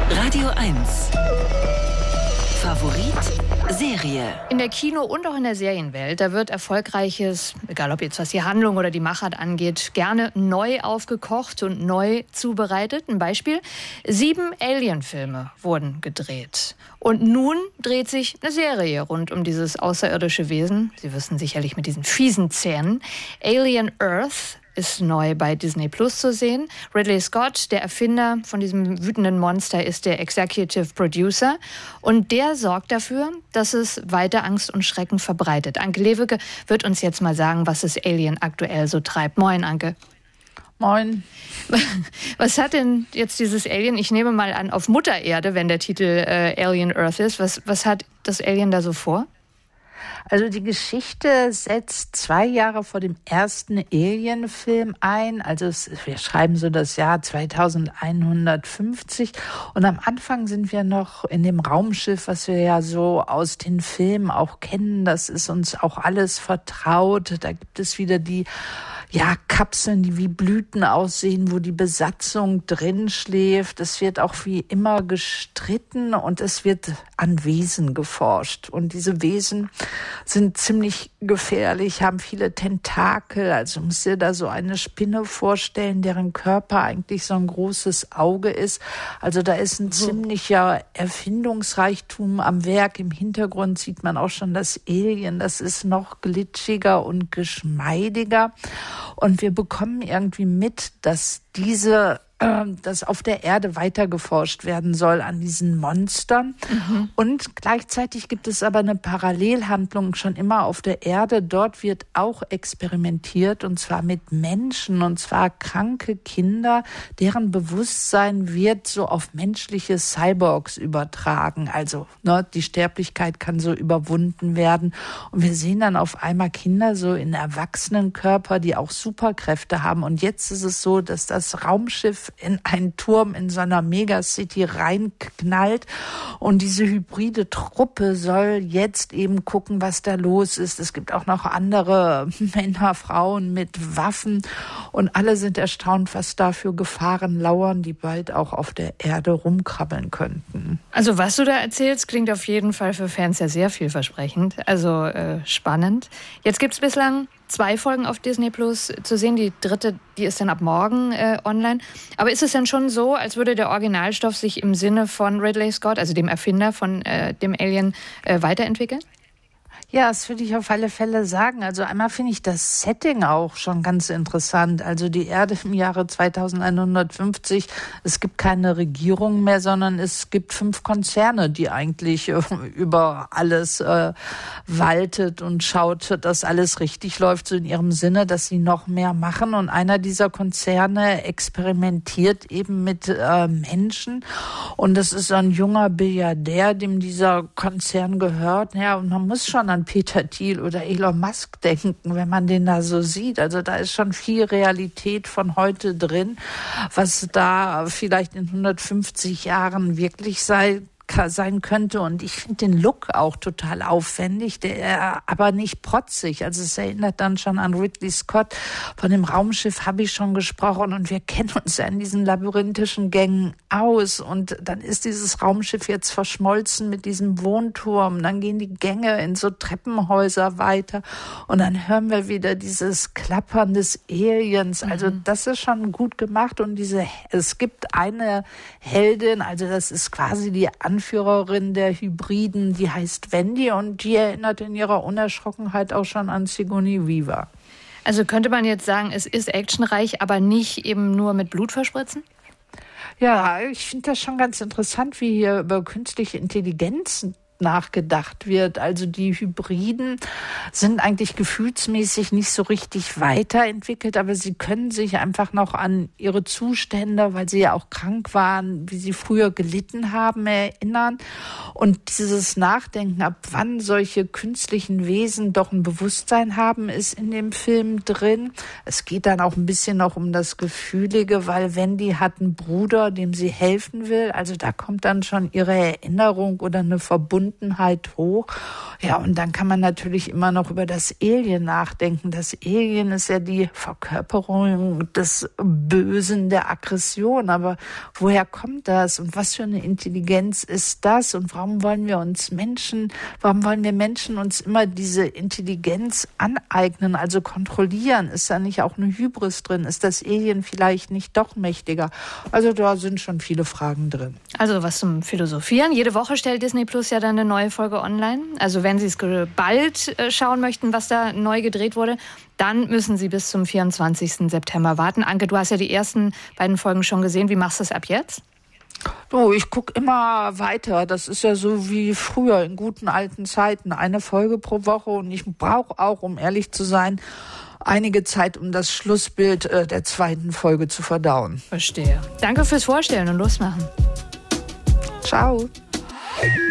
Radio 1. Favorit Serie. In der Kino- und auch in der Serienwelt, da wird Erfolgreiches, egal ob jetzt was die Handlung oder die Machart angeht, gerne neu aufgekocht und neu zubereitet. Ein Beispiel: 7 Alien-Filme wurden gedreht. Und nun dreht sich eine Serie rund um dieses außerirdische Wesen. Sie wissen sicherlich mit diesen fiesen Zähnen. Alien Earth ist neu bei Disney Plus zu sehen. Ridley Scott, der Erfinder von diesem wütenden Monster, ist der Executive Producer. Und der sorgt dafür, dass es weiter Angst und Schrecken verbreitet. Anke Lewicke wird uns jetzt mal sagen, was das Alien aktuell so treibt. Moin, Anke. Moin. Was hat denn jetzt dieses Alien, ich nehme mal an, auf Mutter Erde, wenn der Titel Alien Earth ist, was hat das Alien da so vor? Also die Geschichte setzt 2 Jahre vor dem ersten Alien-Film ein. Also wir schreiben so das Jahr 2150. Und am Anfang sind wir noch in dem Raumschiff, was wir ja so aus den Filmen auch kennen. Das ist uns auch alles vertraut. Da gibt es wieder die Kapseln, die wie Blüten aussehen, wo die Besatzung drin schläft. Es wird auch wie immer gestritten und es wird an Wesen geforscht. Und diese Wesen sind ziemlich gefährlich, haben viele Tentakel. Also musst dir da so eine Spinne vorstellen, deren Körper eigentlich so ein großes Auge ist. Also da ist ein ziemlicher Erfindungsreichtum am Werk. Im Hintergrund sieht man auch schon das Alien. Das ist noch glitschiger und geschmeidiger. Und wir bekommen irgendwie mit, dass dass auf der Erde weiter geforscht werden soll an diesen Monstern. Mhm. Und gleichzeitig gibt es aber eine Parallelhandlung schon immer auf der Erde. Dort wird auch experimentiert, und zwar mit Menschen, und zwar kranke Kinder, deren Bewusstsein wird so auf menschliche Cyborgs übertragen. Also die Sterblichkeit kann so überwunden werden. Und wir sehen dann auf einmal Kinder so in Erwachsenenkörper, die auch Superkräfte haben. Und jetzt ist es so, dass das Raumschiff in einen Turm in so einer Megacity reinknallt und diese hybride Truppe soll jetzt eben gucken, was da los ist. Es gibt auch noch andere Männer, Frauen mit Waffen und alle sind erstaunt, was da für Gefahren lauern, die bald auch auf der Erde rumkrabbeln könnten. Also was du da erzählst, klingt auf jeden Fall für Fans ja sehr vielversprechend, also spannend. Jetzt gibt es bislang 2 Folgen auf Disney Plus zu sehen. Die 3., die ist dann ab morgen online. Aber ist es denn schon so, als würde der Originalstoff sich im Sinne von Ridley Scott, also dem Erfinder von dem Alien, weiterentwickeln? Ja, das würde ich auf alle Fälle sagen. Also einmal finde ich das Setting auch schon ganz interessant. Also die Erde im Jahre 2150, es gibt keine Regierung mehr, sondern es gibt 5 Konzerne, die eigentlich über alles waltet und schaut, dass alles richtig läuft, so in ihrem Sinne, dass sie noch mehr machen. Und einer dieser Konzerne experimentiert eben mit Menschen. Und das ist ein junger Milliardär, dem dieser Konzern gehört. Ja, und man muss schon an Peter Thiel oder Elon Musk denken, wenn man den da so sieht. Also da ist schon viel Realität von heute drin, was da vielleicht in 150 Jahren wirklich sein könnte. Und ich finde den Look auch total aufwendig, aber nicht protzig. Also es erinnert dann schon an Ridley Scott. Von dem Raumschiff habe ich schon gesprochen und wir kennen uns ja in diesen labyrinthischen Gängen aus. Und dann ist dieses Raumschiff jetzt verschmolzen mit diesem Wohnturm. Dann gehen die Gänge in so Treppenhäuser weiter und dann hören wir wieder dieses Klappern des Aliens. Also das ist schon gut gemacht. Und es gibt eine Heldin, also das ist quasi die Anführerin der Hybriden, die heißt Wendy und die erinnert in ihrer Unerschrockenheit auch schon an Sigourney Weaver. Also könnte man jetzt sagen, es ist actionreich, aber nicht eben nur mit Blut verspritzen? Ja, ich finde das schon ganz interessant, wie hier über künstliche Intelligenz nachgedacht wird. Also die Hybriden sind eigentlich gefühlsmäßig nicht so richtig weiterentwickelt, aber sie können sich einfach noch an ihre Zustände, weil sie ja auch krank waren, wie sie früher gelitten haben, erinnern. Und dieses Nachdenken, ab wann solche künstlichen Wesen doch ein Bewusstsein haben, ist in dem Film drin. Es geht dann auch ein bisschen noch um das Gefühlige, weil Wendy hat einen Bruder, dem sie helfen will. Also da kommt dann schon ihre Erinnerung oder eine Verbundenheit Verbundenheit hoch. Ja, und dann kann man natürlich immer noch über das Alien nachdenken. Das Alien ist ja die Verkörperung des Bösen, der Aggression. Aber woher kommt das und was für eine Intelligenz ist das? Und warum wollen wir Menschen uns immer diese Intelligenz aneignen, also kontrollieren? Ist da nicht auch eine Hybris drin? Ist das Alien vielleicht nicht doch mächtiger? Also da sind schon viele Fragen drin. Also was zum Philosophieren. Jede Woche stellt Disney Plus ja dann eine neue Folge online. Also wenn Sie es bald schauen möchten, was da neu gedreht wurde, dann müssen Sie bis zum 24. September warten. Anke, du hast ja die ersten beiden Folgen schon gesehen. Wie machst du es ab jetzt? Du, ich gucke immer weiter. Das ist ja so wie früher in guten alten Zeiten. Eine Folge pro Woche. Und ich brauche auch, um ehrlich zu sein, einige Zeit, um das Schlussbild der zweiten Folge zu verdauen. Verstehe. Danke fürs Vorstellen und Losmachen. Ciao.